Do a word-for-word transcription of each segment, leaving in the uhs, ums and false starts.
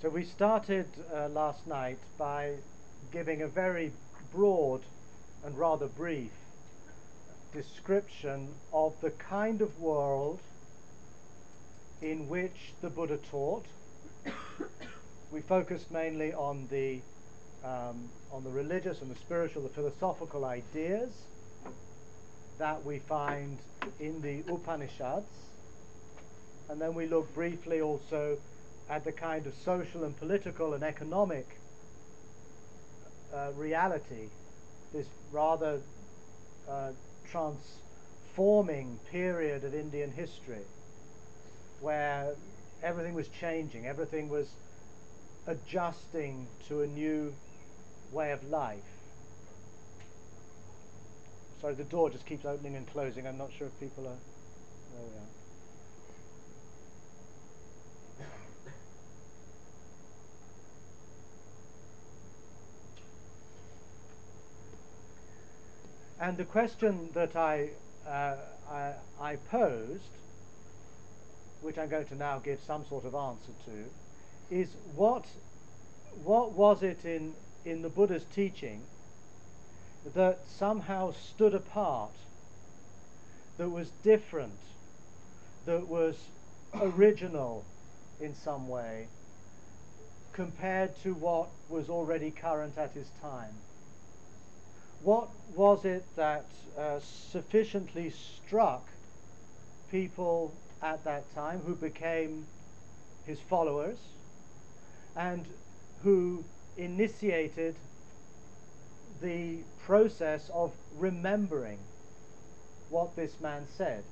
So we started uh, last night by giving a very broad and rather brief description of the kind of world in which the Buddha taught. We focused mainly on the um, on the religious and the spiritual, the philosophical ideas that we find in the Upanishads, and then we looked briefly also at the kind of social and political and economic uh, reality, this rather uh, transforming period of Indian history where everything was changing, everything was adjusting to a new way of life. Sorry, the door just keeps opening and closing. I'm not sure if people are... There we are. And the question that I, uh, I, I posed, which I'm going to now give some sort of answer to, is what, what was it in, in the Buddha's teaching that somehow stood apart, that was different, that was original in some way, compared to what was already current at his time? What was it that uh, sufficiently struck people at that time who became his followers and who initiated the process of remembering what this man said,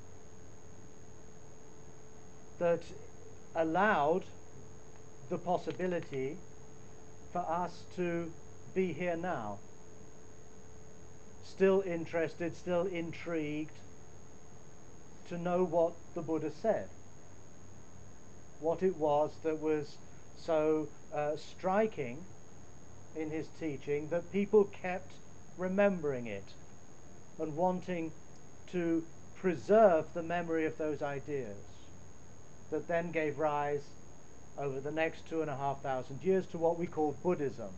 that allowed the possibility for us to be here now, still interested, still intrigued to know what the Buddha said, what it was that was so uh, striking in his teaching that people kept remembering it and wanting to preserve the memory of those ideas that then gave rise over the next two and a half thousand years to what we call Buddhism.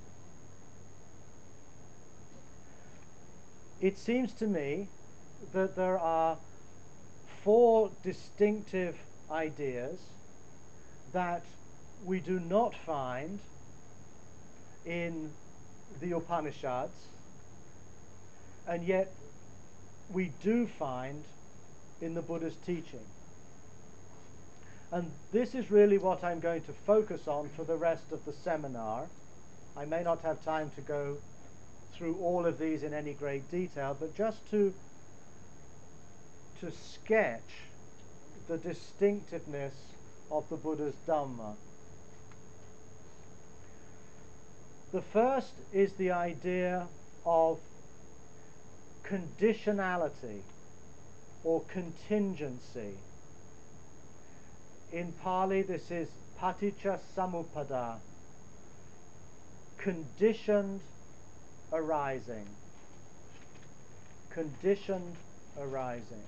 It seems to me that there are four distinctive ideas that we do not find in the Upanishads, and yet we do find in the Buddha's teaching. And this is really what I'm going to focus on for the rest of the seminar. I may not have time to go through all of these in any great detail, but just to to sketch the distinctiveness of the Buddha's Dhamma. The first is the idea of conditionality or contingency. In Pali this is paticca samuppada, conditioned arising. Conditioned arising.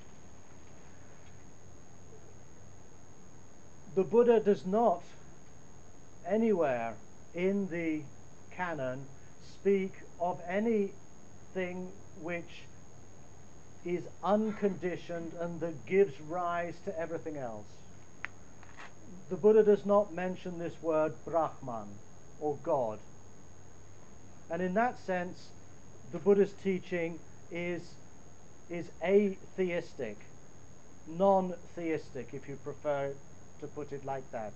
The Buddha does not anywhere in the canon speak of anything which is unconditioned and that gives rise to everything else. The Buddha does not mention this word Brahman or God. And in that sense, the Buddha's teaching is, is atheistic, non-theistic, if you prefer to put it like that.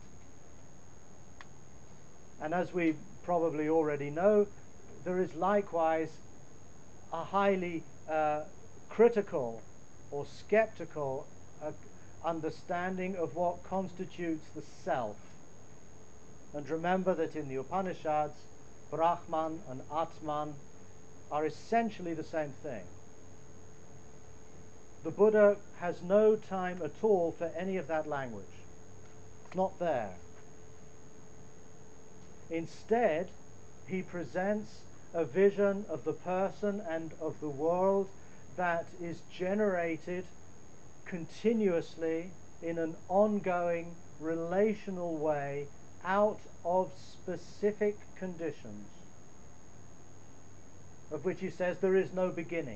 And as we probably already know, there is likewise a highly uh, critical or skeptical uh, understanding of what constitutes the self. And remember that in the Upanishads, Brahman and Atman are essentially the same thing. The Buddha has no time at all for any of that language. It's not there. Instead, he presents a vision of the person and of the world that is generated continuously in an ongoing relational way out of specific conditions, of which he says there is no beginning.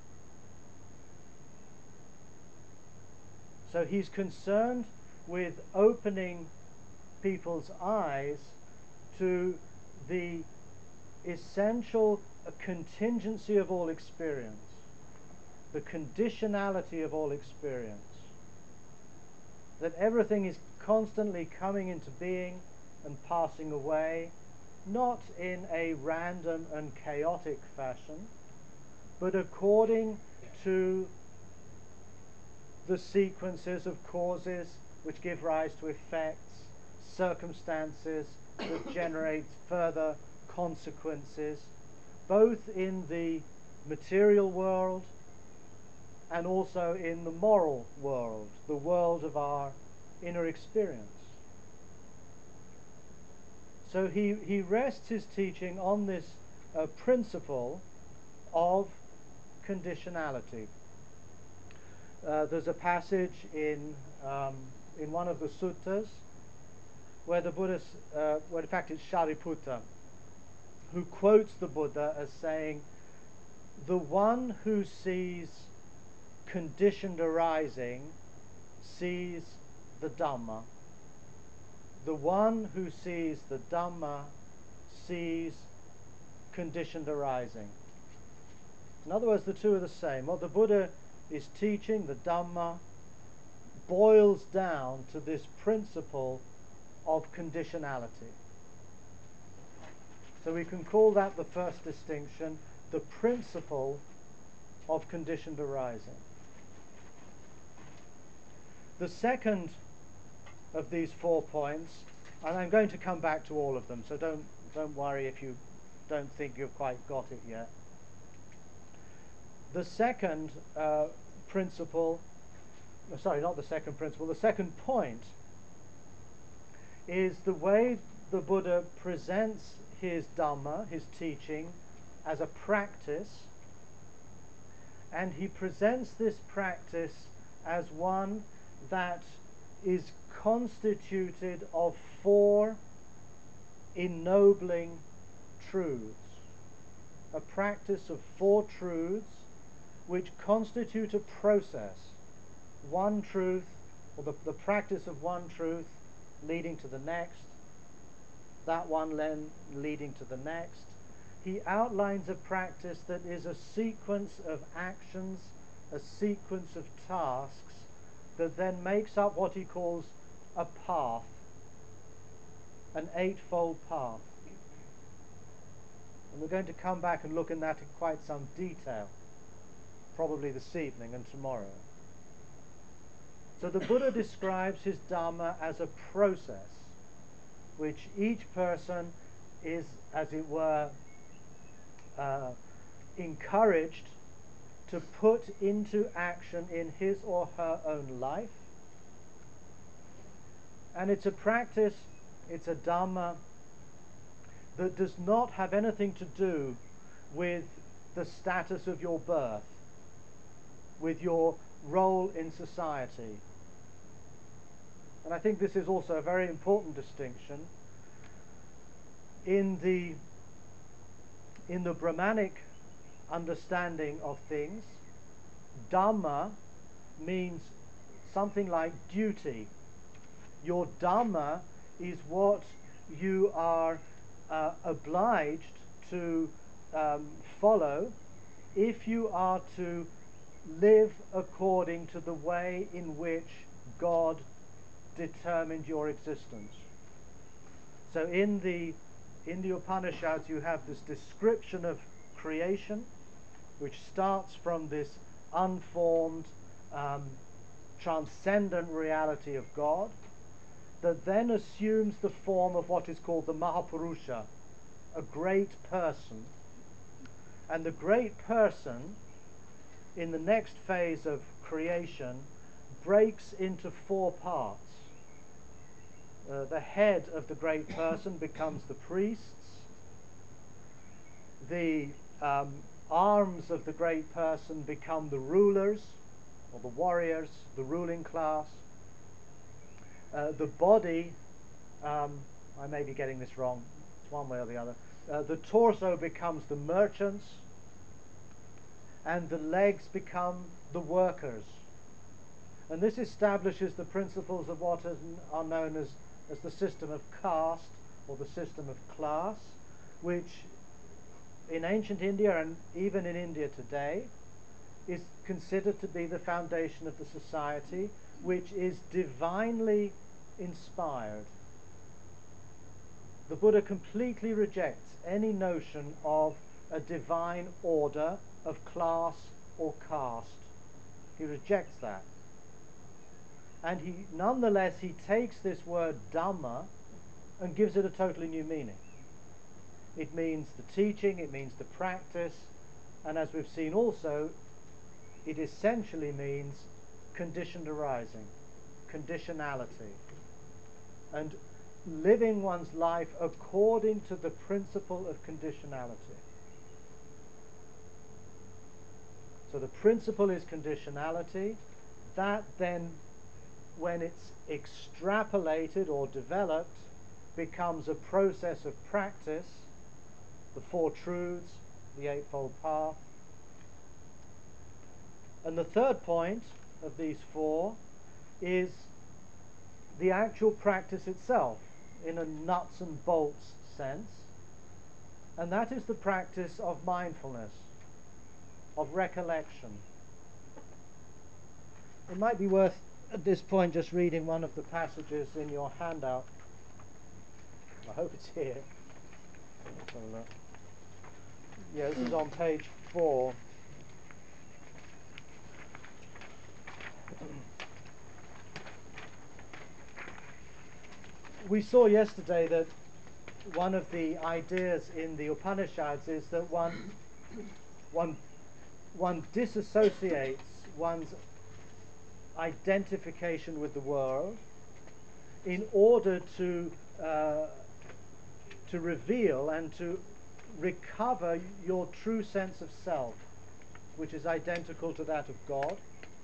So he's concerned with opening people's eyes to the essential contingency of all experience, the conditionality of all experience, that everything is constantly coming into being and passing away, not in a random and chaotic fashion, but according to the sequences of causes which give rise to effects, circumstances that generate further consequences, both in the material world and also in the moral world, the world of our inner experience. So he, he rests his teaching on this uh, principle of conditionality. Uh, there's a passage in um, in one of the suttas where the Buddha, uh, well, in fact it's Shariputra, who quotes the Buddha as saying, "The one who sees conditioned arising sees the Dhamma. The one who sees the Dhamma sees conditioned arising." In other words, the two are the same. What the Buddha is teaching, the Dhamma, boils down to this principle of conditionality. So we can call that the first distinction, the principle of conditioned arising. The second of these four points, and I'm going to come back to all of them, so don't don't worry if you don't think you've quite got it yet. The second uh, principle, sorry, not the second principle, the second point is the way the Buddha presents his Dhamma, his teaching, as a practice, and he presents this practice as one that is constituted of four ennobling truths. A practice of four truths which constitute a process. One truth, or the, the practice of one truth leading to the next, that one then leading to the next. He outlines a practice that is a sequence of actions, a sequence of tasks, that then makes up what he calls a path, an eightfold path. And we're going to come back and look in that in quite some detail, probably this evening and tomorrow. So the Buddha describes his Dhamma as a process which each person is, as it were, uh, encouraged to put into action in his or her own life. And it's a practice, it's a Dhamma that does not have anything to do with the status of your birth, with your role in society. And I think this is also a very important distinction. In the, in the Brahmanic understanding of things, Dhamma means something like duty. Your Dhamma is what you are uh, obliged to um, follow if you are to live according to the way in which God determined your existence. So in the in the Upanishads you have this description of creation, which starts from this unformed, um, transcendent reality of God, that then assumes the form of what is called the Mahapurusha, a great person. And the great person, in the next phase of creation, breaks into four parts. Uh, the head of the great person becomes the priests. The um, arms of the great person become the rulers, or the warriors, the ruling class. Uh, the body um, I may be getting this wrong, it's one way or the other. Uh, the torso becomes the merchants, and the legs become the workers. And this establishes the principles of what is, are known as, as the system of caste, or the system of class, which in ancient India and even in India today is considered to be the foundation of the society, which is divinely inspired. The Buddha completely rejects any notion of a divine order of class or caste. He rejects that. And he, nonetheless, he takes this word Dhamma and gives it a totally new meaning. It means the teaching, it means the practice, and as we've seen also, it essentially means conditioned arising, conditionality, and living one's life according to the principle of conditionality. So the principle is conditionality. That then, when it's extrapolated or developed, becomes a process of practice, the Four Truths, the Eightfold Path. And the third point of these four is the actual practice itself, in a nuts and bolts sense, and that is the practice of mindfulness, of recollection. It might be worth at this point just reading one of the passages in your handout. I hope it's here. Let's have a look. Yeah, this is on page four. We saw yesterday that one of the ideas in the Upanishads is that one, one, one disassociates one's identification with the world in order to uh, to reveal and to recover your true sense of self, which is identical to that of God.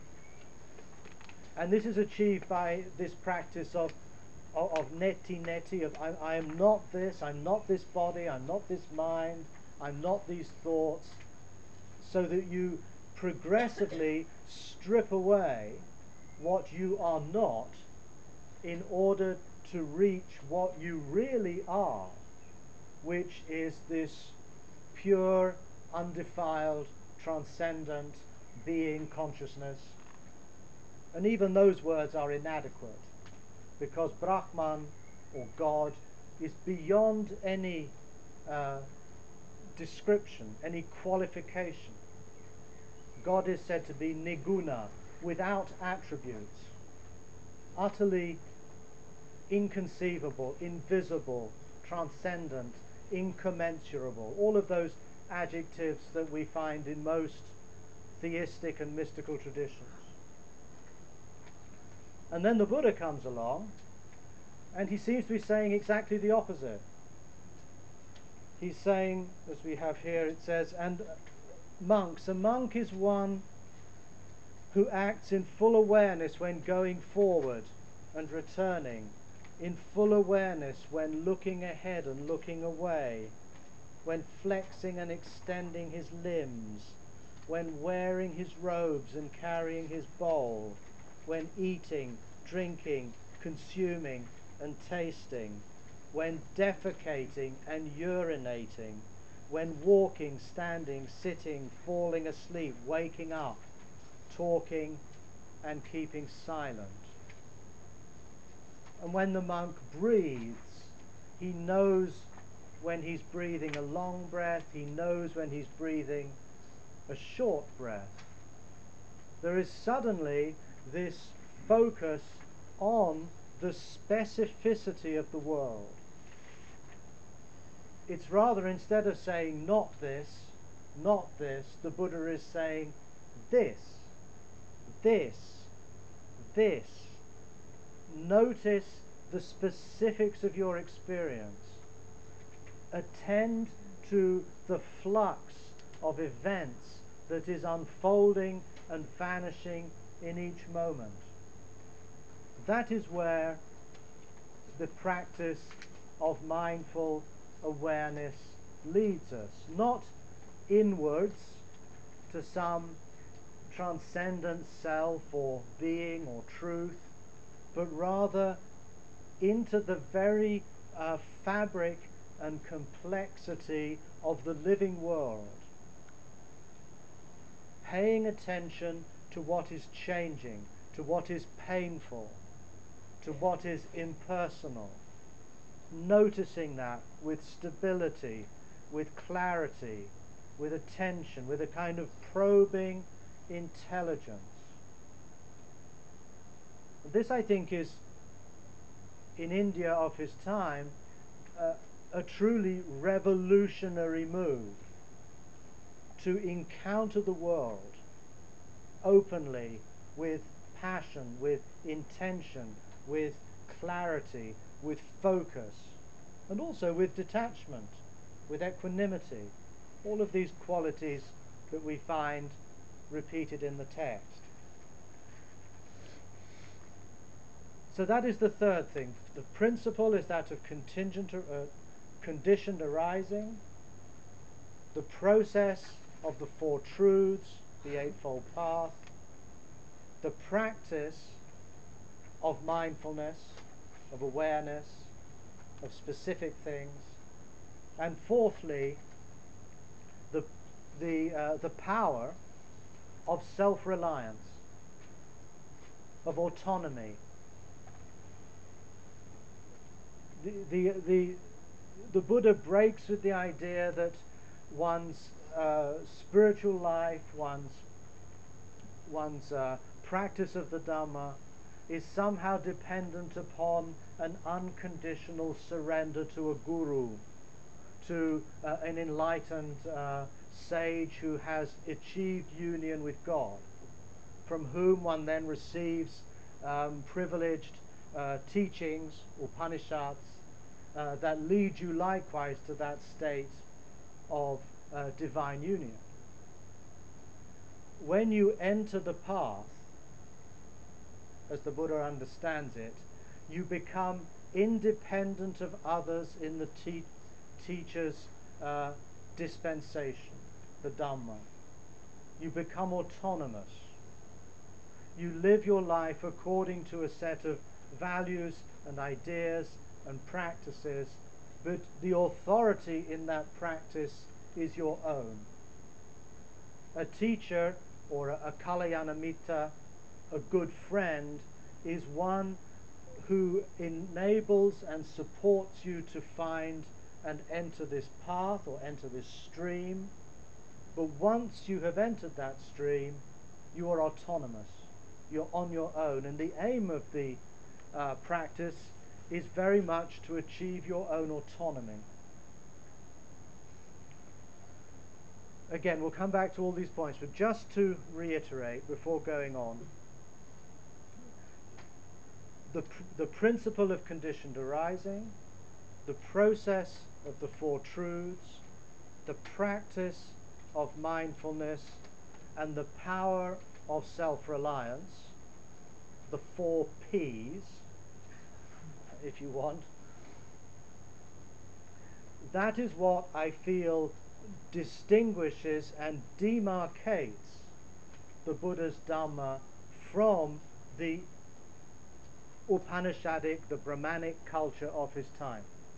And this is achieved by this practice of of, of neti neti, of I, I am not this, I'm not this body, I'm not this mind, I'm not these thoughts, so that you progressively strip away what you are not in order to reach what you really are, which is this pure, undefiled, transcendent being consciousness. And even those words are inadequate, because Brahman, or God, is beyond any uh, description, any qualification. God is said to be niguna, without attributes, utterly inconceivable, invisible, transcendent, incommensurable, all of those adjectives that we find in most theistic and mystical traditions. And then the Buddha comes along, and he seems to be saying exactly the opposite. He's saying, as we have here, it says, and monks, a monk is one who acts in full awareness when going forward and returning, in full awareness when looking ahead and looking away, when flexing and extending his limbs, when wearing his robes and carrying his bowl, when eating, drinking, consuming and tasting, when defecating and urinating, when walking, standing, sitting, falling asleep, waking up, talking and keeping silent. And when the monk breathes, he knows when he's breathing a long breath, he knows when he's breathing a short breath. There is suddenly this focus on the specificity of the world. It's rather, instead of saying not this, not this, the Buddha is saying this, this, this. Notice the specifics of your experience. Attend to the flux of events that is unfolding and vanishing in each moment. That is where the practice of mindful awareness leads us. Not inwards to some transcendent self or being or truth, but rather into the very uh, fabric and complexity of the living world, paying attention to what is changing, to what is painful, to what is impersonal, noticing that with stability, with clarity, with attention, with a kind of probing intelligence. This, I think, is, in India of his time, uh, a truly revolutionary move to encounter the world openly, with passion, with intention, with clarity, with focus, and also with detachment, with equanimity, all of these qualities that we find repeated in the text. So that is the third thing. The principle is that of contingent, uh, conditioned arising. The process of the Four Truths, the Eightfold Path. The practice of mindfulness, of awareness, of specific things. And fourthly, the, the, uh, the power of self-reliance, of autonomy. The, the, the, the Buddha breaks with the idea that one's uh, spiritual life, one's, one's uh, practice of the Dhamma is somehow dependent upon an unconditional surrender to a guru, to uh, an enlightened uh, sage who has achieved union with God, from whom one then receives um, privileged uh, teachings, Upanishads, uh, that lead you likewise to that state of uh, divine union. When you enter the path, as the Buddha understands it, you become independent of others in the te- teacher's uh, dispensation, the Dhamma. You become autonomous. You live your life according to a set of values and ideas and practices, but the authority in that practice is your own. A teacher or a, a kalyana mitta, a good friend, is one who enables and supports you to find and enter this path or enter this stream. But once you have entered that stream, you are autonomous. You're on your own. And the aim of the uh, practice is very much to achieve your own autonomy. Again, we'll come back to all these points, but just to reiterate before going on, the, pr- the principle of conditioned arising, the process of the Four Truths, the practice of mindfulness, and the power of self-reliance, the four P's, if you want. That is what I feel distinguishes and demarcates the Buddha's Dhamma from the Upanishadic, the Brahmanic culture of his time.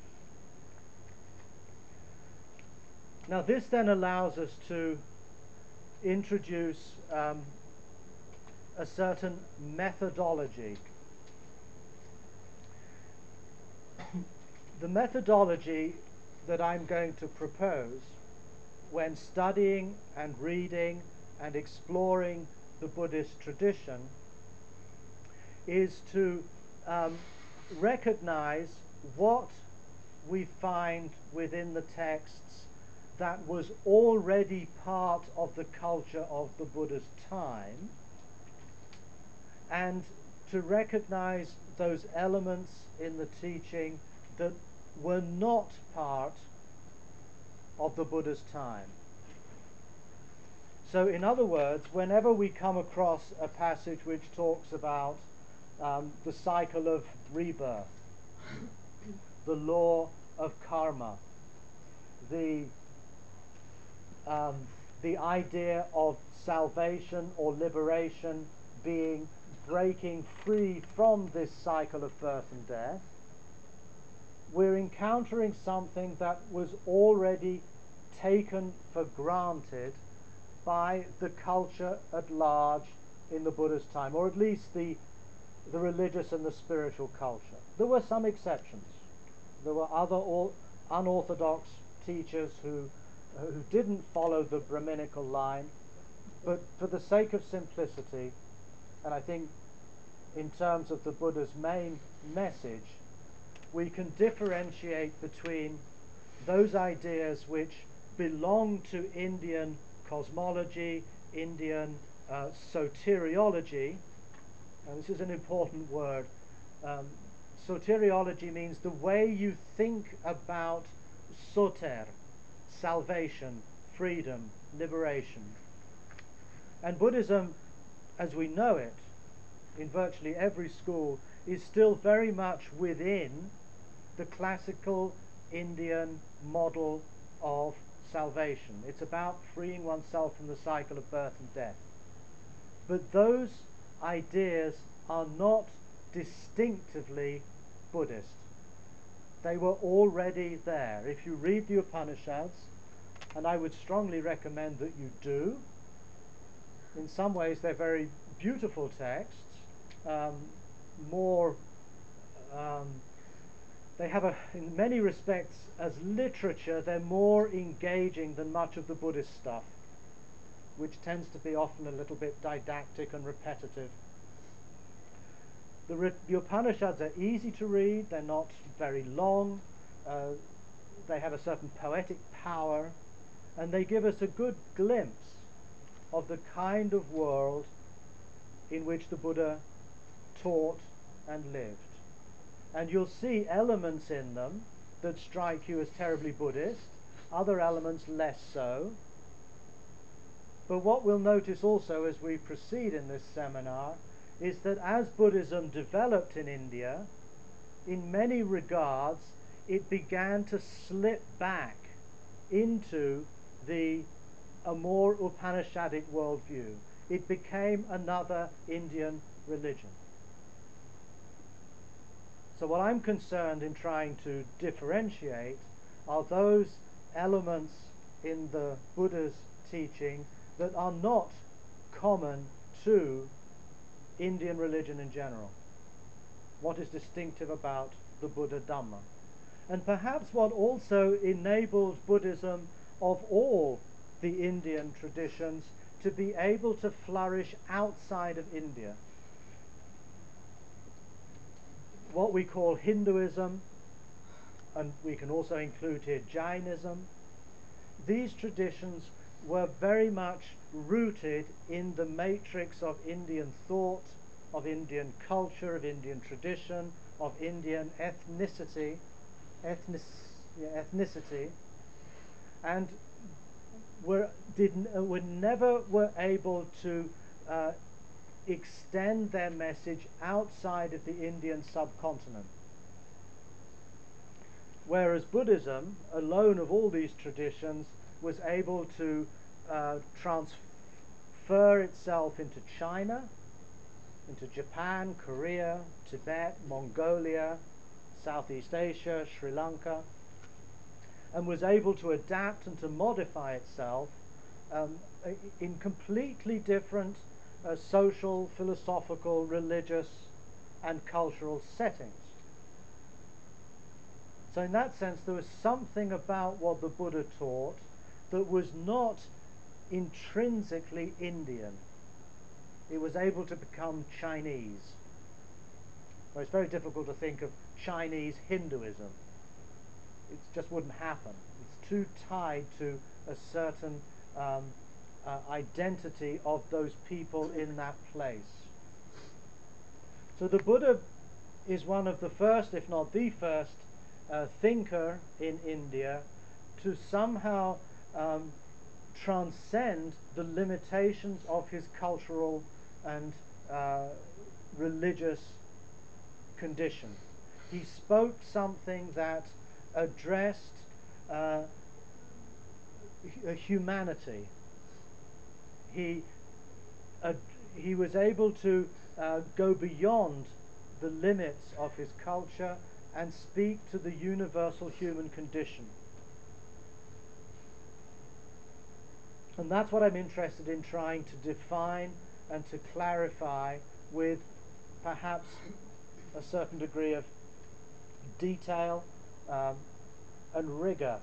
Now this then allows us to introduce um, a certain methodology. The methodology that I'm going to propose when studying and reading and exploring the Buddhist tradition is to um, recognize what we find within the texts that was already part of the culture of the Buddha's time, and to recognize those elements in the teaching that were not part of the Buddha's time. So in other words, whenever we come across a passage which talks about um, the cycle of rebirth, the law of karma, the um, the idea of salvation or liberation being breaking free from this cycle of birth and death. We're encountering something that was already taken for granted by the culture at large in the Buddha's time, or at least the, the religious and the spiritual culture. There were some exceptions. There were other or, unorthodox teachers who, who didn't follow the Brahminical line, but for the sake of simplicity, and I think in terms of the Buddha's main message, we can differentiate between those ideas which belong to Indian cosmology, Indian uh, soteriology, and this is an important word. Um, soteriology means the way you think about soter, salvation, freedom, liberation. And Buddhism, as we know it, in virtually every school, is still very much within the classical Indian model of salvation. It's about freeing oneself from the cycle of birth and death. But those ideas are not distinctively Buddhist. They were already there. If you read the Upanishads, and I would strongly recommend that you do, in some ways they're very beautiful texts, um, more um, they have a, in many respects, as literature, they're more engaging than much of the Buddhist stuff, which tends to be often a little bit didactic and repetitive. The, the Upanishads are easy to read, they're not very long, uh, they have a certain poetic power, and they give us a good glimpse of the kind of world in which the Buddha taught and lived. And you'll see elements in them that strike you as terribly Buddhist, other elements less so. But what we'll notice also as we proceed in this seminar is that as Buddhism developed in India, in many regards it began to slip back into the a more Upanishadic worldview. It became another Indian religion. So what I'm concerned in trying to differentiate are those elements in the Buddha's teaching that are not common to Indian religion in general. What is distinctive about the Buddha Dhamma? And perhaps what also enabled Buddhism of all the Indian traditions to be able to flourish outside of India. What we call Hinduism, and we can also include here Jainism, these traditions were very much rooted in the matrix of Indian thought, of Indian culture, of Indian tradition, of Indian ethnicity, ethnic, yeah, ethnicity, and were, did, uh, were never were able to uh, extend their message outside of the Indian subcontinent. Whereas Buddhism, alone of all these traditions, was able to uh, transfer itself into China, into Japan, Korea, Tibet, Mongolia, Southeast Asia, Sri Lanka, and was able to adapt and to modify itself um, in completely different uh, social, philosophical, religious, and cultural settings. So in that sense, there was something about what the Buddha taught that was not intrinsically Indian. It was able to become Chinese. Well, it's very difficult to think of Chinese Hinduism. It just wouldn't happen. It's too tied to a certain um, uh, identity of those people in that place. So the Buddha is one of the first, if not the first, uh, thinker in India to somehow um, transcend the limitations of his cultural and uh, religious condition. He spoke something that addressed uh, humanity. He, uh, he was able to uh, go beyond the limits of his culture and speak to the universal human condition. And that's what I'm interested in trying to define and to clarify with perhaps a certain degree of detail um, and rigor.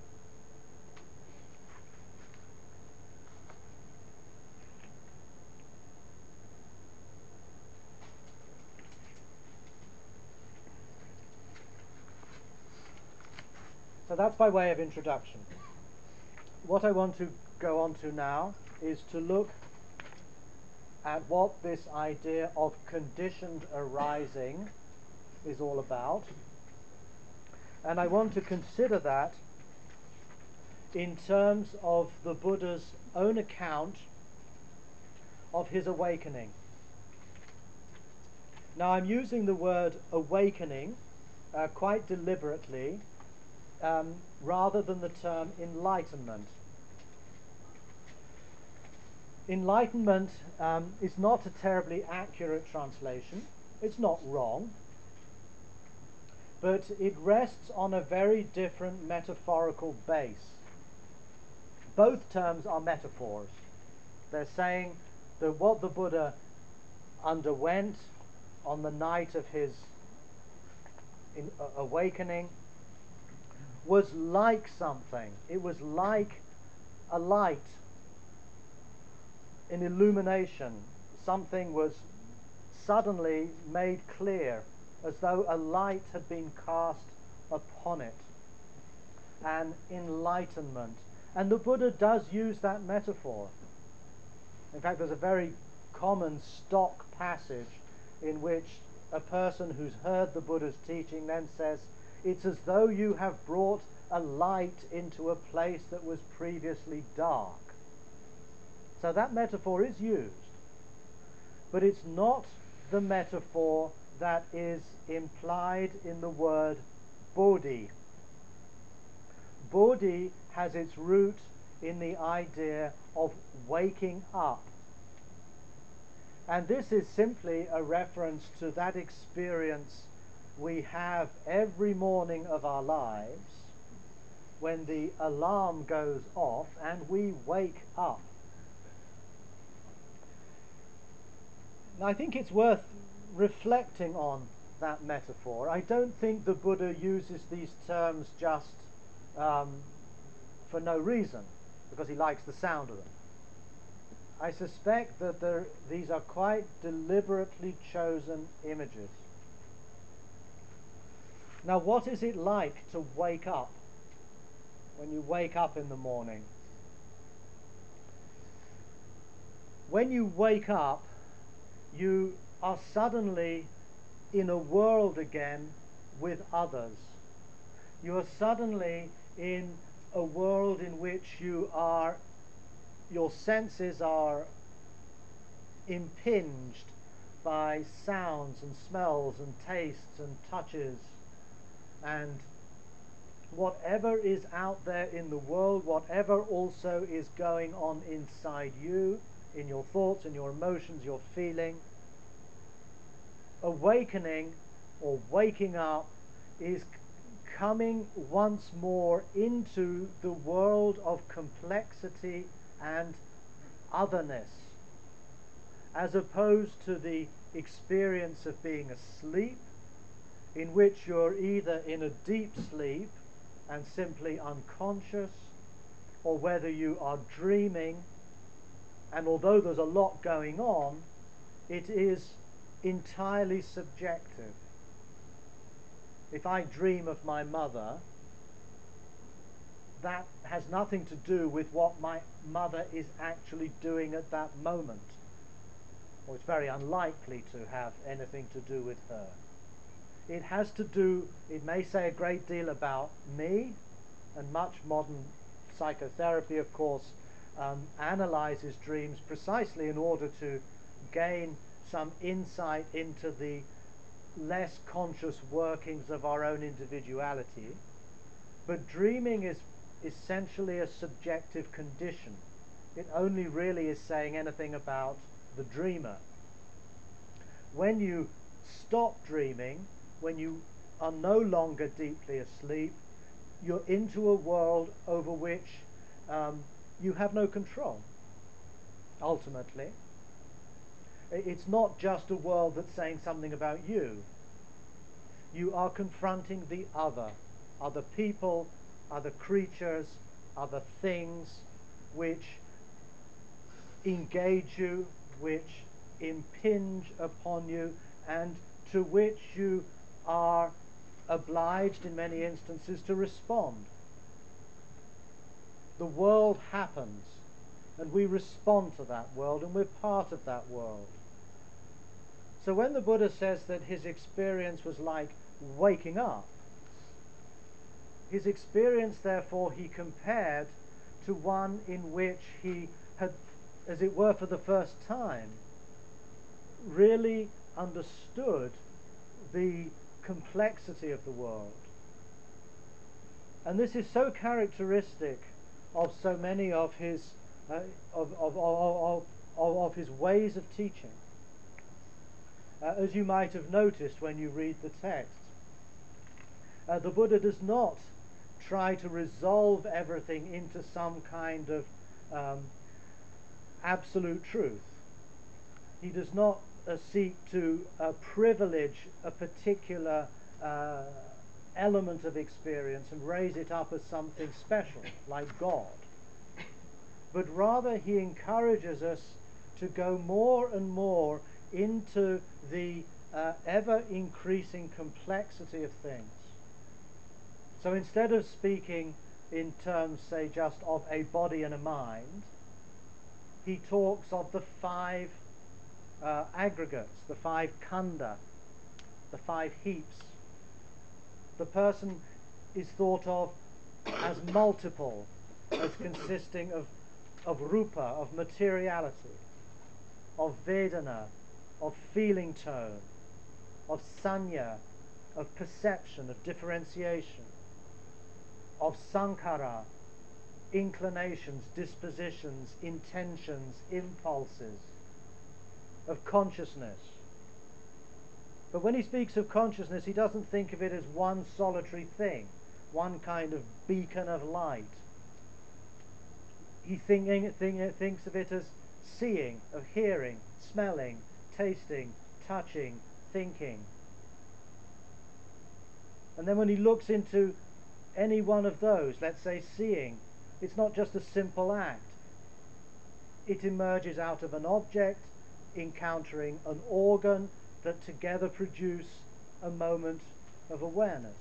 So that's by way of introduction. What I want to go on to now is to look at what this idea of conditioned arising is all about. And I want to consider that in terms of the Buddha's own account of his awakening. Now, I'm using the word awakening uh, quite deliberately um, rather than the term enlightenment. Enlightenment um, is not a terribly accurate translation. It's not wrong, but it rests on a very different metaphorical base. Both terms are metaphors. They're saying that what the Buddha underwent on the night of his in, uh, awakening was like something. It was like a light, an illumination. Something was suddenly made clear, as though a light had been cast upon it. An enlightenment. And the Buddha does use that metaphor. In fact, there's a very common stock passage in which a person who's heard the Buddha's teaching then says, it's as though you have brought a light into a place that was previously dark. So that metaphor is used, but it's not the metaphor that is implied in the word bodhi. Bodhi has its root in the idea of waking up. And this is simply a reference to that experience we have every morning of our lives when the alarm goes off and we wake up. Now, I think it's worth reflecting on that metaphor. I don't think the Buddha uses these terms just um, for no reason, because he likes the sound of them. I suspect that there, these are quite deliberately chosen images. Now, what is it like to wake up when you wake up in the morning? When you wake up, you are suddenly in a world again with others. You are suddenly in a world in which you are, your senses are impinged by sounds and smells and tastes and touches, and whatever is out there in the world, whatever also is going on inside you, in your thoughts and your emotions, your feeling. Awakening or waking up is coming once more into the world of complexity and otherness, as opposed to the experience of being asleep, in which you're either in a deep sleep and simply unconscious, or whether you are dreaming, and although there's a lot going on, it is entirely subjective. If I dream of my mother, that has nothing to do with what my mother is actually doing at that moment, or it's very unlikely to have anything to do with her. It has to do, it may say a great deal about me, and much modern psychotherapy, of course, um, analyzes dreams precisely in order to gain some insight into the less conscious workings of our own individuality, but dreaming is essentially a subjective condition. It only really is saying anything about the dreamer. When you stop dreaming, when you are no longer deeply asleep, you're into a world over which um, you have no control, ultimately. It's not just a world that's saying something about you. You are confronting the other, other people, other creatures, other things which engage you, which impinge upon you, and to which you are obliged in many instances to respond. The world happens, and we respond to that world, and we're part of that world. So when the Buddha says that his experience was like waking up, his experience, therefore, he compared to one in which he had, as it were for the first time, really understood the complexity of the world. And this is so characteristic of so many of his uh, of, of, of, of, of his ways of teaching. Uh, as you might have noticed when you read the text, uh, the Buddha does not try to resolve everything into some kind of um, absolute truth. He does not uh, seek to uh, privilege a particular uh, element of experience and raise it up as something special, like God. But rather he encourages us to go more and more into the uh, ever-increasing complexity of things. So instead of speaking in terms, say, just of a body and a mind, he talks of the five uh, aggregates, the five khanda, the five heaps. The person is thought of as multiple, as consisting of, of rupa, of materiality, of vedana, of feeling tone, of sanya, of perception, of differentiation, of sankhara, inclinations, dispositions, intentions, impulses, of consciousness. But when he speaks of consciousness, he doesn't think of it as one solitary thing, one kind of beacon of light. He think, think, thinks of it as seeing, of hearing, smelling, tasting, touching, thinking. And then when he looks into any one of those, let's say seeing, it's not just a simple act. It emerges out of an object encountering an organ that together produce a moment of awareness.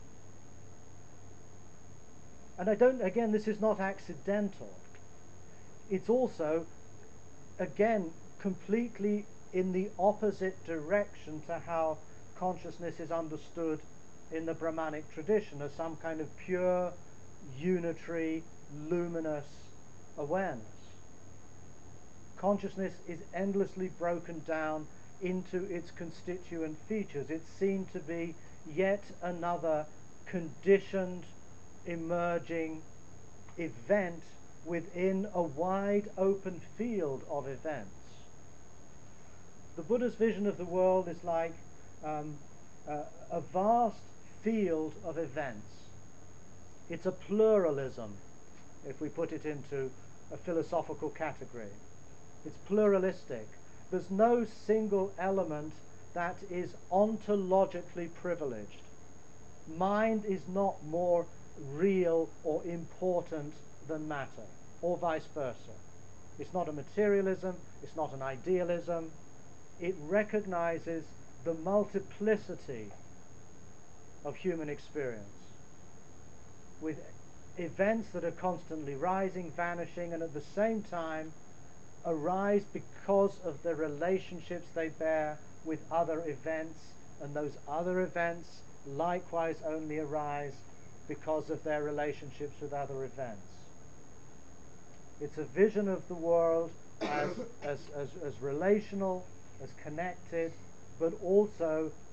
And I don't, again, this is not accidental. It's also, again, completely in the opposite direction to how consciousness is understood in the Brahmanic tradition, as some kind of pure, unitary, luminous awareness. Consciousness is endlessly broken down into its constituent features. It's seen to be yet another conditioned, emerging event within a wide open field of events. The Buddha's vision of the world is like um, uh, a vast field of events. It's a pluralism, if we put it into a philosophical category. It's pluralistic. There's no single element that is ontologically privileged. Mind is not more real or important than matter, or vice versa. It's not a materialism, it's not an idealism. It recognizes the multiplicity of human experience, with events that are constantly rising, vanishing, and at the same time arise because of the relationships they bear with other events, and those other events likewise only arise because of their relationships with other events. It's a vision of the world as, as, as, as relational, as connected, but also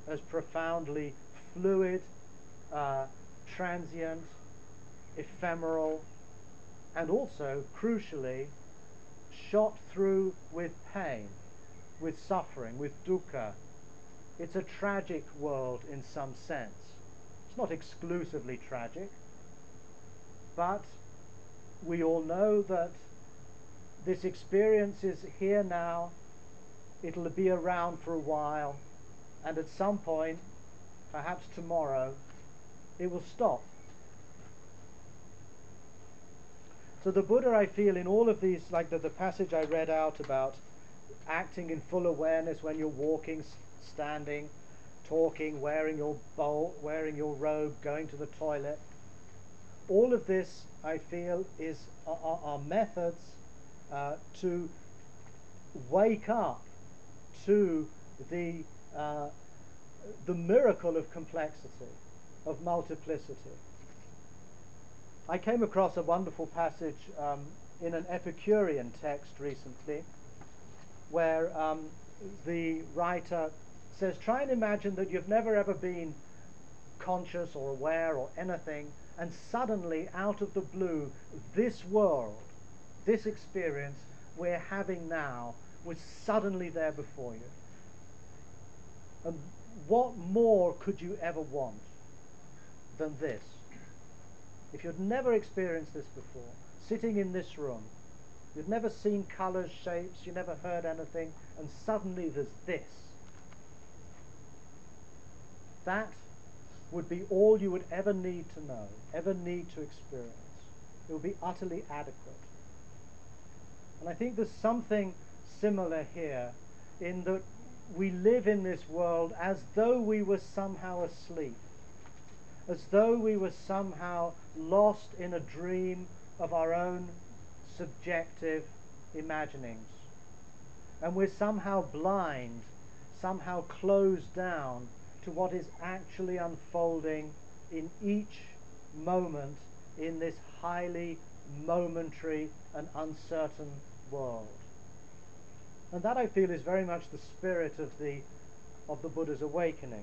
as profoundly fluid, uh, transient, ephemeral, and also, crucially, shot through with pain, with suffering, with dukkha. It's a tragic world in some sense. It's not exclusively tragic, but we all know that this experience is here now, it'll be around for a while, and at some point, perhaps tomorrow, it will stop. So the Buddha, I feel, in all of these, like the, the passage I read out about acting in full awareness when you're walking, standing, talking, wearing your bowl, wearing your robe, going to the toilet, all of this, I feel, is are, are methods uh, to wake up to the uh, the miracle of complexity, of multiplicity. I came across a wonderful passage um, in an Epicurean text recently, where um, the writer says, try and imagine that you've never ever been conscious or aware or anything, and suddenly, out of the blue, this world, this experience we're having now, was suddenly there before you. And what more could you ever want than this? If you'd never experienced this before, sitting in this room, you'd never seen colours, shapes, you never heard anything, and suddenly there's this. That would be all you would ever need to know, ever need to experience. It would be utterly adequate. And I think there's something similar here, in that we live in this world as though we were somehow asleep, as though we were somehow lost in a dream of our own subjective imaginings. And we're somehow blind, somehow closed down to what is actually unfolding in each moment in this highly momentary and uncertain world. And that, I feel, is very much the spirit of the of the Buddha's awakening.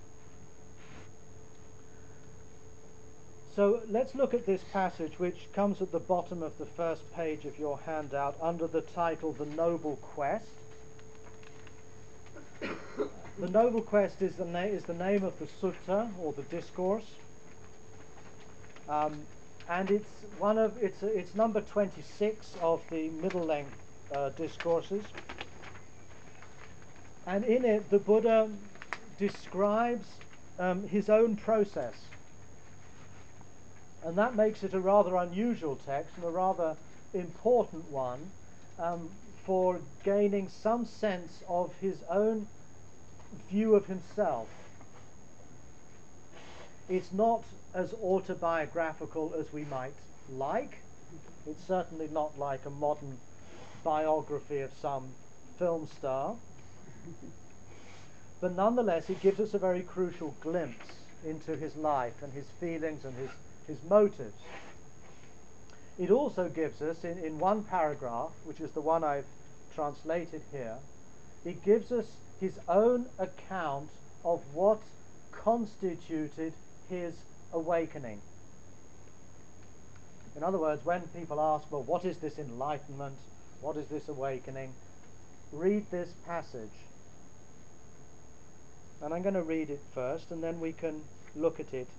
So let's look at this passage, which comes at the bottom of the first page of your handout under the title The Noble Quest. The Noble Quest is the, na- is the name of the sutta, or the discourse, um, and it's one of it's it's number twenty-six of the middle length uh, discourses. And in it, the Buddha describes um, his own process. And that makes it a rather unusual text and a rather important one um, for gaining some sense of his own view of himself. It's not as autobiographical as we might like. It's certainly not like a modern biography of some film star. But nonetheless, it gives us a very crucial glimpse into his life and his feelings and his, his motives. It also gives us, in, in one paragraph, which is the one I've translated here, it gives us his own account of what constituted his awakening. In other words, when people ask, well, what is this enlightenment? What is this awakening? Read this passage. And I'm going to read it first, and then we can look at it.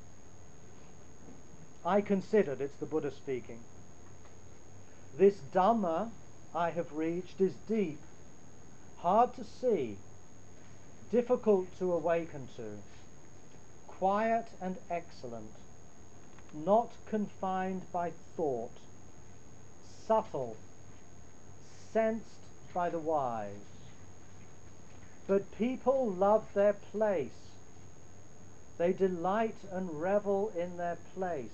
I considered, it's the Buddha speaking, this Dhamma I have reached is deep, hard to see, difficult to awaken to, quiet and excellent, not confined by thought, subtle, sensed by the wise. But people love their place. They delight and revel in their place.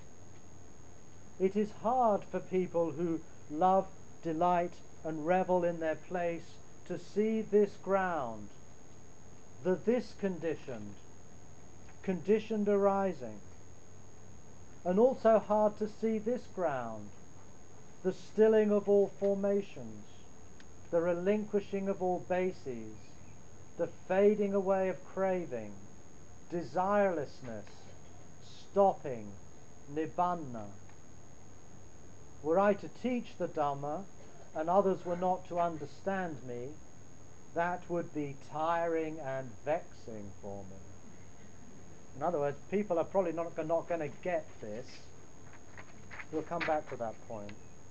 It is hard for people who love, delight, and revel in their place to see this ground, the this conditioned, conditioned arising. And also hard to see this ground, the stilling of all formations, the relinquishing of all bases, the fading away of craving, desirelessness, stopping, nibbana. Were I to teach the Dhamma and others were not to understand me, that would be tiring and vexing for me. In other words, people are probably not, not going to get this. We'll come back to that point.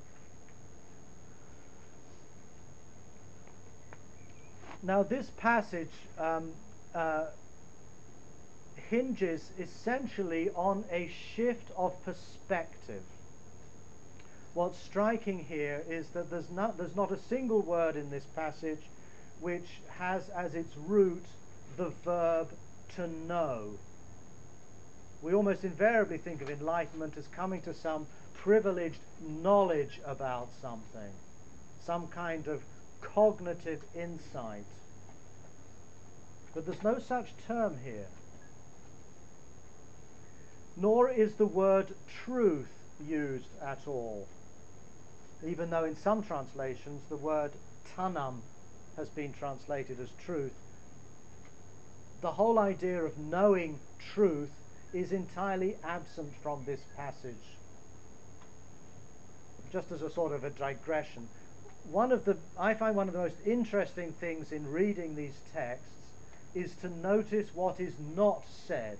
Now this passage um, uh, hinges essentially on a shift of perspective. What's striking here is that there's not, there's not a single word in this passage which has as its root the verb to know. We almost invariably think of enlightenment as coming to some privileged knowledge about something, some kind of cognitive insight. But there's no such term here. Nor is the word truth used at all, even though in some translations the word tanam has been translated as truth. The whole idea of knowing truth is entirely absent from this passage. Just as a sort of a digression, one of the, I find one of the most interesting things in reading these texts is to notice what is not said.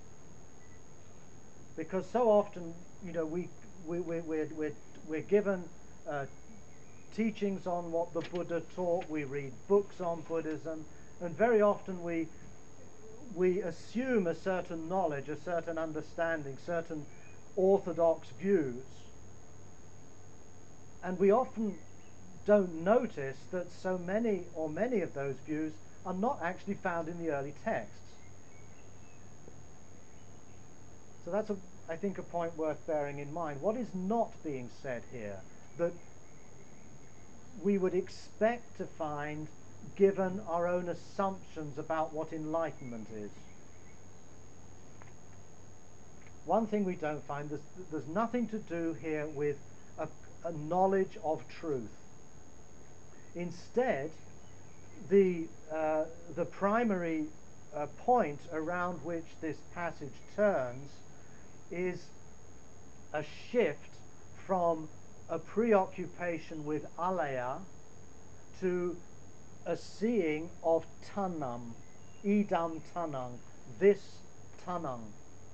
Because so often, you know, we, we, we, we're, we're, we're given uh, teachings on what the Buddha taught, we read books on Buddhism, and very often we, we assume a certain knowledge, a certain understanding, certain orthodox views. And we often don't notice that so many or many of those views are not actually found in the early texts. So that's, a, I think, a point worth bearing in mind. What is not being said here that we would expect to find given our own assumptions about what enlightenment is? One thing we don't find, there's, there's nothing to do here with a, a knowledge of truth. Instead, the, uh, the primary uh, point around which this passage turns is a shift from a preoccupation with alaya to a seeing of tanam, idam tanang, this tanang.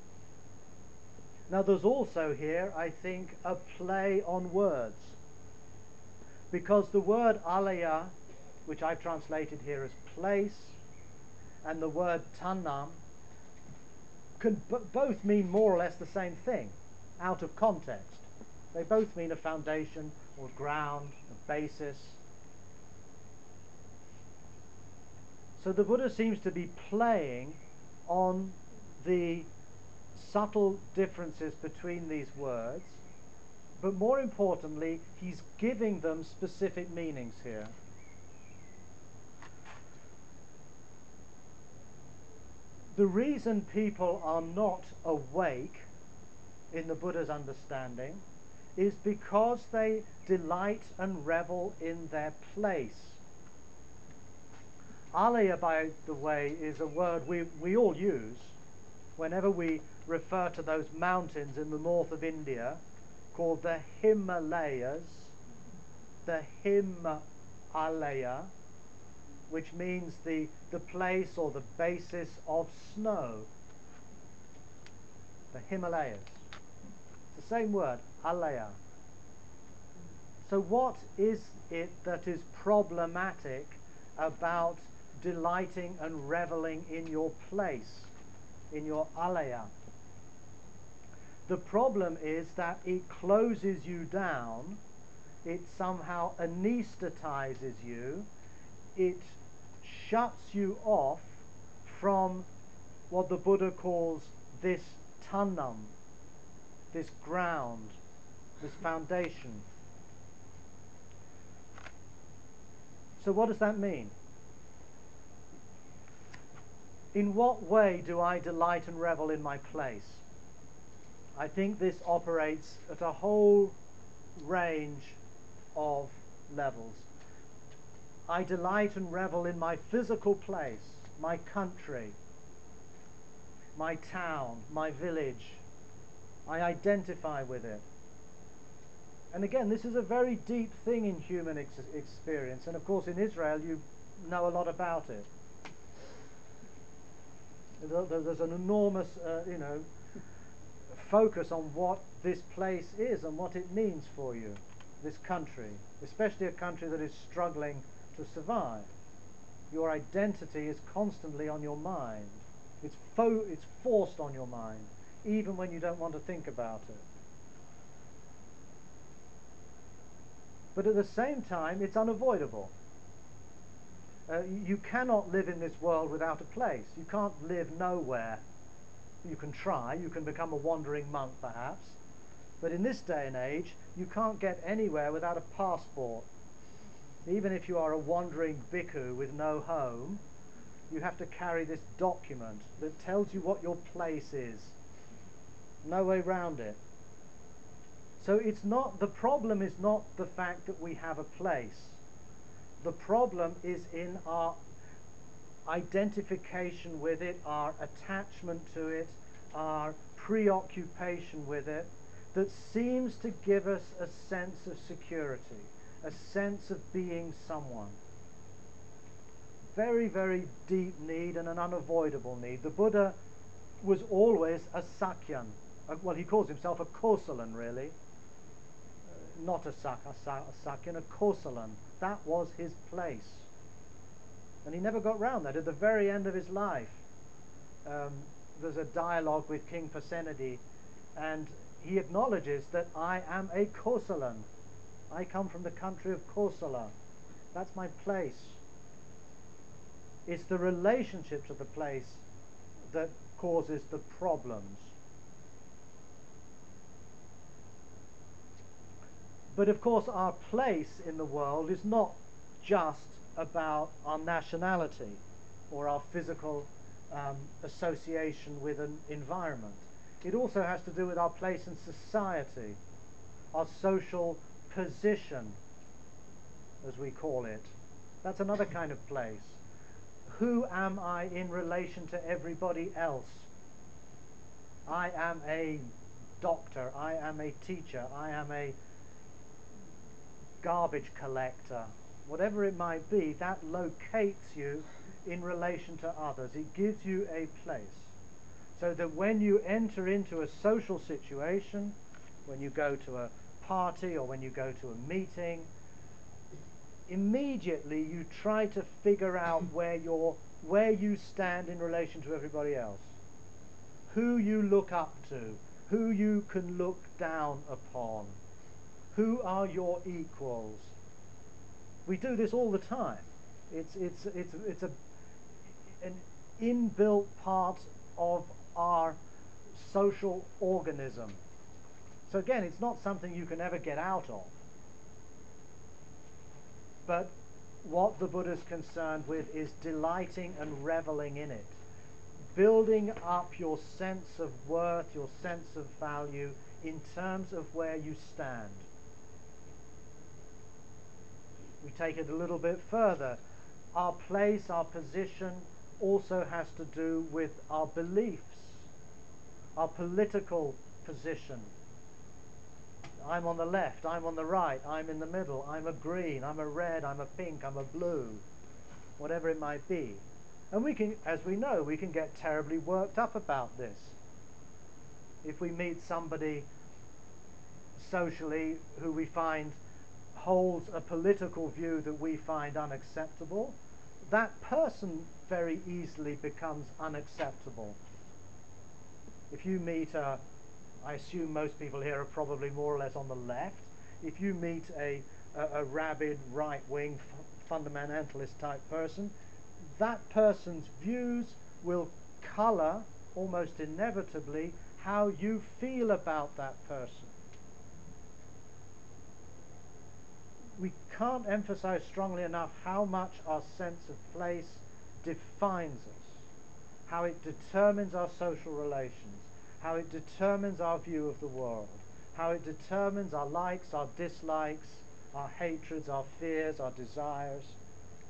Now there's also here, I think, a play on words, because the word alaya, which I've translated here as place, and the word tanam can b both mean more or less the same thing out of context. They both mean a foundation or ground, a basis. So the Buddha seems to be playing on the subtle differences between these words, but more importantly, he's giving them specific meanings here. The reason people are not awake in the Buddha's understanding is because they delight and revel in their place. Alaya, by the way, is a word we, we all use whenever we refer to those mountains in the north of India called the Himalayas, the Himalaya, which means the, the place or the basis of snow. The Himalayas. It's the same word, alaya. So what is it that is problematic about delighting and reveling in your place, in your alaya? The problem is that it closes you down, it somehow anesthetizes you, it shuts you off from what the Buddha calls this tanam, this ground, this foundation. So what does that mean? In what way do I delight and revel in my place? I think this operates at a whole range of levels. I delight and revel in my physical place, my country, my town, my village. I identify with it. And again, this is a very deep thing in human ex experience, and of course in Israel you know a lot about it. There's an enormous, uh, you know, focus on what this place is and what it means for you, this country, especially a country that is struggling to survive. Your identity is constantly on your mind. It's, fo it's forced on your mind, even when you don't want to think about it. But at the same time, it's unavoidable. Uh, you cannot live in this world without a place. You can't live nowhere. You can try. You can become a wandering monk, perhaps. But in this day and age, you can't get anywhere without a passport. Even if you are a wandering bhikkhu with no home, you have to carry this document that tells you what your place is. No way round it. So it's not, the problem is not the fact that we have a place. The problem is in our identification with it, our attachment to it, our preoccupation with it, that seems to give us a sense of security, a sense of being someone. Very, very deep need and an unavoidable need. The Buddha was always a Sakyan. Well, he calls himself a Kosalan, really. Not a, sak, a, sak, a Sakyan, a Kosalan. That was his place. And he never got round that. At the very end of his life, um, there's a dialogue with King Pasenadi, and he acknowledges that I am a Kosalan. I come from the country of Kosala. That's my place. It's the relationship to the place that causes the problems. But of course our place in the world is not just about our nationality or our physical um, association with an environment. It also has to do with our place in society, our social position, as we call it. That's another kind of place. Who am I in relation to everybody else? I am a doctor, I am a teacher, I am a garbage collector, whatever it might be. That locates you in relation to others. It gives you a place. So that when you enter into a social situation, when you go to a party or when you go to a meeting, immediately you try to figure out where you're, where you stand in relation to everybody else, who you look up to, who you can look down upon, who are your equals. We do this all the time. It's, it's, it's, it's a, an inbuilt part of our social organism. So again, it's not something you can ever get out of. But what the Buddha is concerned with is delighting and reveling in it. Building up your sense of worth, your sense of value in terms of where you stand. We take it a little bit further. Our place, our position also has to do with our beliefs, our political position. I'm on the left, I'm on the right, I'm in the middle, I'm a green, I'm a red, I'm a pink, I'm a blue, whatever it might be. And we can, as we know, we can get terribly worked up about this. If we meet somebody socially who we find holds a political view that we find unacceptable, that person very easily becomes unacceptable. If you meet a, I assume most people here are probably more or less on the left, if you meet a, a, a rabid right-wing fundamentalist type person, that person's views will colour almost inevitably how you feel about that person. We can't emphasize strongly enough how much our sense of place defines us, how it determines our social relations, how it determines our view of the world, how it determines our likes, our dislikes, our hatreds, our fears, our desires.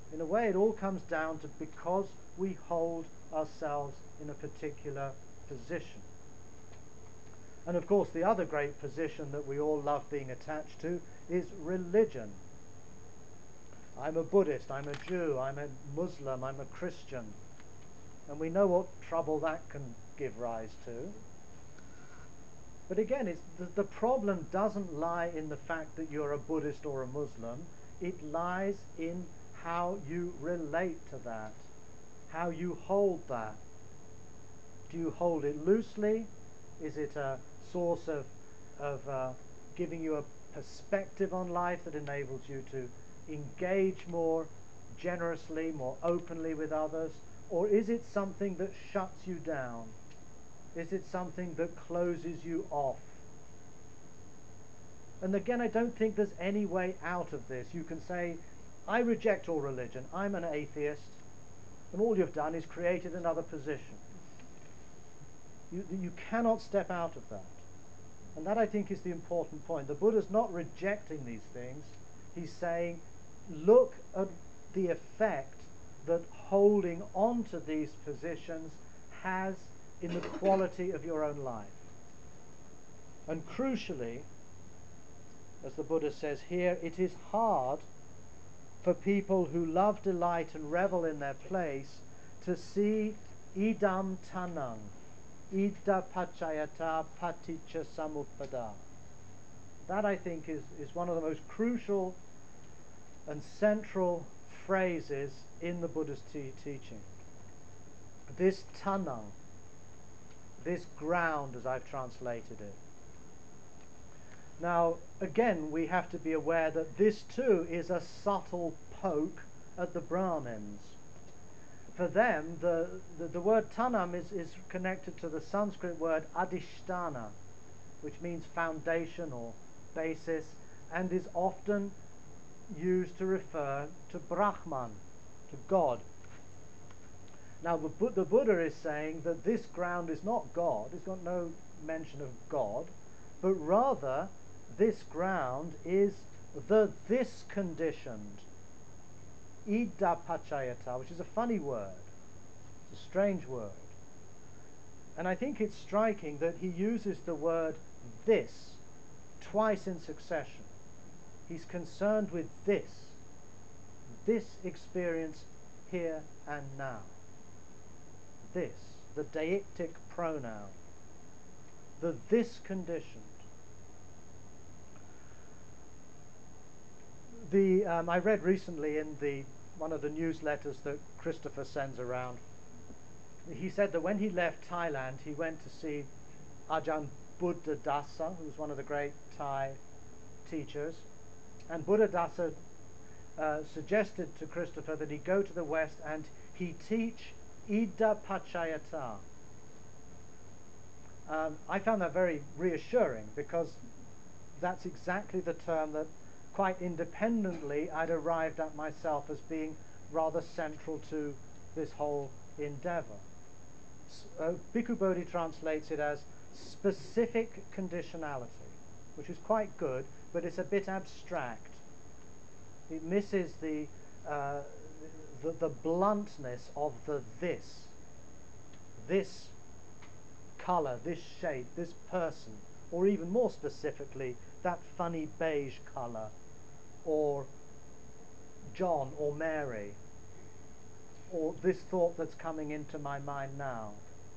In a way, it all comes down to because we hold ourselves in a particular position. And of course, the other great position that we all love being attached to is religion. I'm a Buddhist, I'm a Jew, I'm a Muslim, I'm a Christian. And we know what trouble that can give rise to. But again, it's the, the problem doesn't lie in the fact that you're a Buddhist or a Muslim. It lies in how you relate to that, how you hold that. Do you hold it loosely? Is it a source of, of uh, giving you a perspective on life that enables you to engage more generously, more openly with others? Or is it something that shuts you down? Is it something that closes you off? And again, I don't think there's any way out of this. You can say, I reject all religion, I'm an atheist, and all you've done is created another position. You, you cannot step out of that. And that, I think, is the important point. The Buddha's not rejecting these things. He's saying, look at the effect that holding on to these positions has in the quality of your own life. And crucially, as the Buddha says here, it is hard for people who love delight and revel in their place to see idam tanang, ida pachayata paticca samuppada. That, I think, is, is one of the most crucial and central phrases in the Buddha's te teaching. This tanang, this ground, as I've translated it. Now, again, we have to be aware that this too is a subtle poke at the Brahmins. For them, the, the, the word tanam is, is connected to the Sanskrit word adhisthana, which means foundation or basis, and is often used to refer to Brahman, to God. Now, the, the Buddha is saying that this ground is not God, it's got no mention of God, but rather this ground is the this conditioned, ida pachayata, which is a funny word, it's a strange word. And I think it's striking that he uses the word this twice in succession. He's concerned with this, this experience here and now. This, the deictic pronoun, the this conditioned. The, um, I read recently in the one of the newsletters that Christopher sends around, he said that when he left Thailand, he went to see Ajahn Buddhadasa, who was one of the great Thai teachers, and Buddhadasa uh, suggested to Christopher that he go to the West and he teach ida pachayata. Um, I found that very reassuring, because that's exactly the term that quite independently I'd arrived at myself as being rather central to this whole endeavor. Uh, Bhikkhu Bodhi translates it as specific conditionality, which is quite good, but it's a bit abstract. It misses the, uh, the, the bluntness of the this, this color, this shape, this person, or even more specifically, that funny beige color, or John or Mary, or this thought that's coming into my mind now.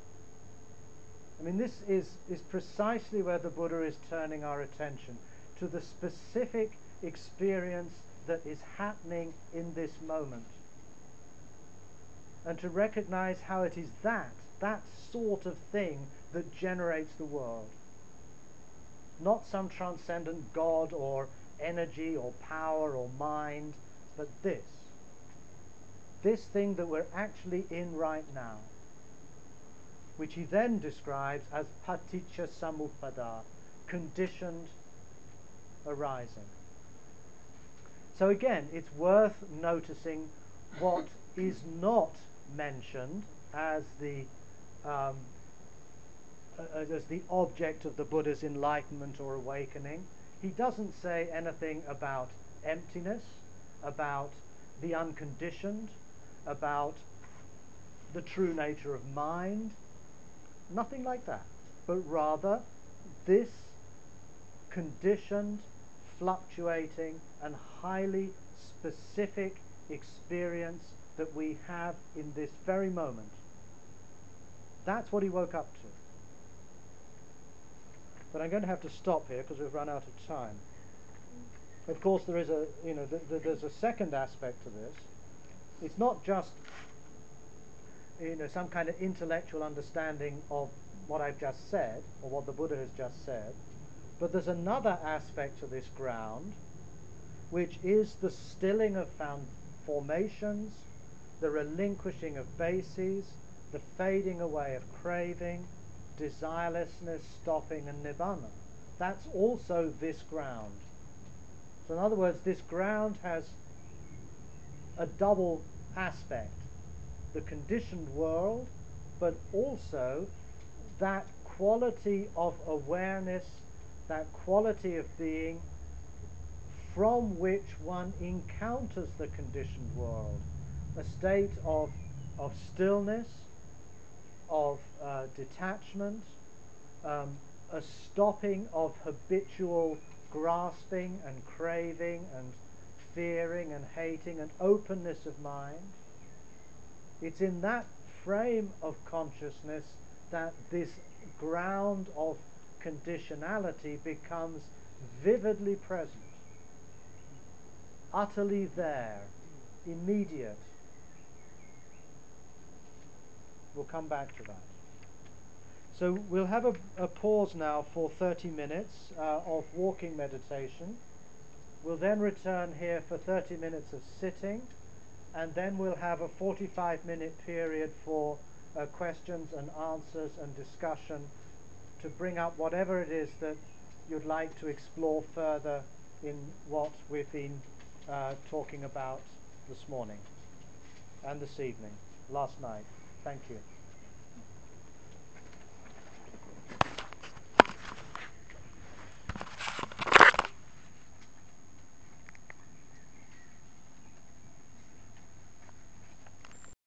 I mean, this is, is precisely where the Buddha is turning our attention, to the specific experience that is happening in this moment, and to recognize how it is that, that sort of thing that generates the world. Not some transcendent God or energy or power or mind, but this. This thing that we're actually in right now, which he then describes as paticca samuppada, conditioned arising. So again, it's worth noticing what is not mentioned as the um, as the object of the Buddha's enlightenment or awakening. He doesn't say anything about emptiness, about the unconditioned, about the true nature of mind. Nothing like that, but rather this conditioned, fluctuating, and highly specific experience that we have in this very moment. That's what he woke up to. But I'm going to have to stop here because we've run out of time. Of course, there is a, you know, th th there's a second aspect to this. It's not just, you know, some kind of intellectual understanding of what I've just said, or what the Buddha has just said, but there's another aspect to this ground, which is the stilling of found formations, the relinquishing of bases, the fading away of craving, desirelessness, stopping, and nibbana. That's also this ground. So in other words, this ground has a double aspect: the conditioned world, but also that quality of awareness, that quality of being from which one encounters the conditioned world, a state of, of stillness, of uh, detachment, um, a stopping of habitual grasping and craving and fearing and hating, and openness of mind. It's in that frame of consciousness that this ground of conditionality becomes vividly present, utterly there, immediate. We'll come back to that. So we'll have a, a pause now for thirty minutes uh, of walking meditation. We'll then return here for thirty minutes of sitting, and then we'll have a forty-five minute period for uh, questions and answers and discussion to bring up whatever it is that you'd like to explore further in what we've been uh, talking about this morning and this evening, last night. Thank you.